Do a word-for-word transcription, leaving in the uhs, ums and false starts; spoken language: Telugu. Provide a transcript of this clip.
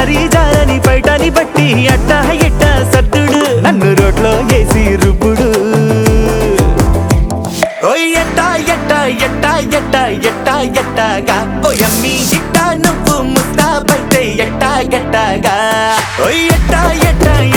జారి జారని పైటని బట్టి అట్ట ఎట్ట సర్దుడు నన్ను రోడ్లో వేసి రుబ్బుడు ఓయ్ ఎట్ట ఎట్ట ఎట్ట ఎట్ట ఎట్ట ఎట్టగా ఓయమ్మి ఇట్ట నువ్వు ముస్తాబైతే ఎట్ట ఎట్టగా ఓయ్ ఎట్ట ఎట్ట